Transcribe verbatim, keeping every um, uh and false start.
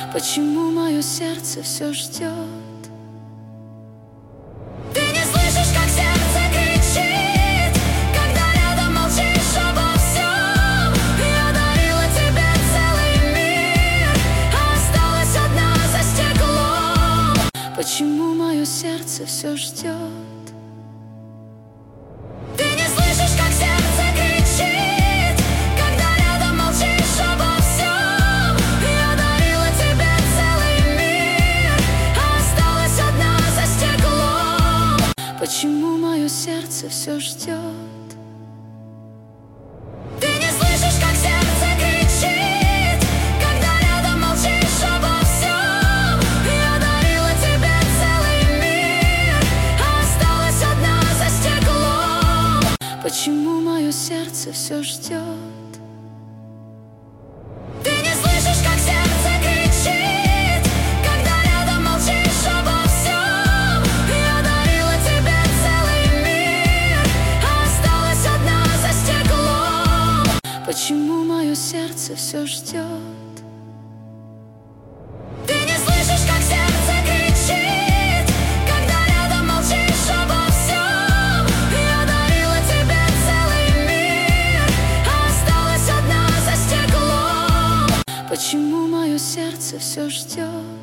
Почему мое сердце все ждет? Ты не слышишь, как сердце кричит, когда рядом молчишь обо всем. Я дарила тебе целый мир, а осталась одна за стеклом. Почему мое сердце все ждет? Ты не слышишь, как сердце кричит, когда рядом молчишь обо всем. Я дарила тебе целый мир, а осталась одна за стеклом. Почему мое сердце все ждет? Ты не слышишь, как сердце кричит, когда рядом молчишь обо всем. Я дарила тебе целый мир, а осталась одна за стеклом. Почему мое сердце все ждет? Ты не слышишь, как сердце кричит, когда рядом молчишь обо всем. Я дарила тебе целый мир, а осталась одна за стеклом. Почему мое сердце все ждет? Ты не слышишь, как сердце кричит, когда рядом молчишь обо всем. Я дарила тебе целый мир, а осталась одна за стеклом. Почему мое сердце все ждет?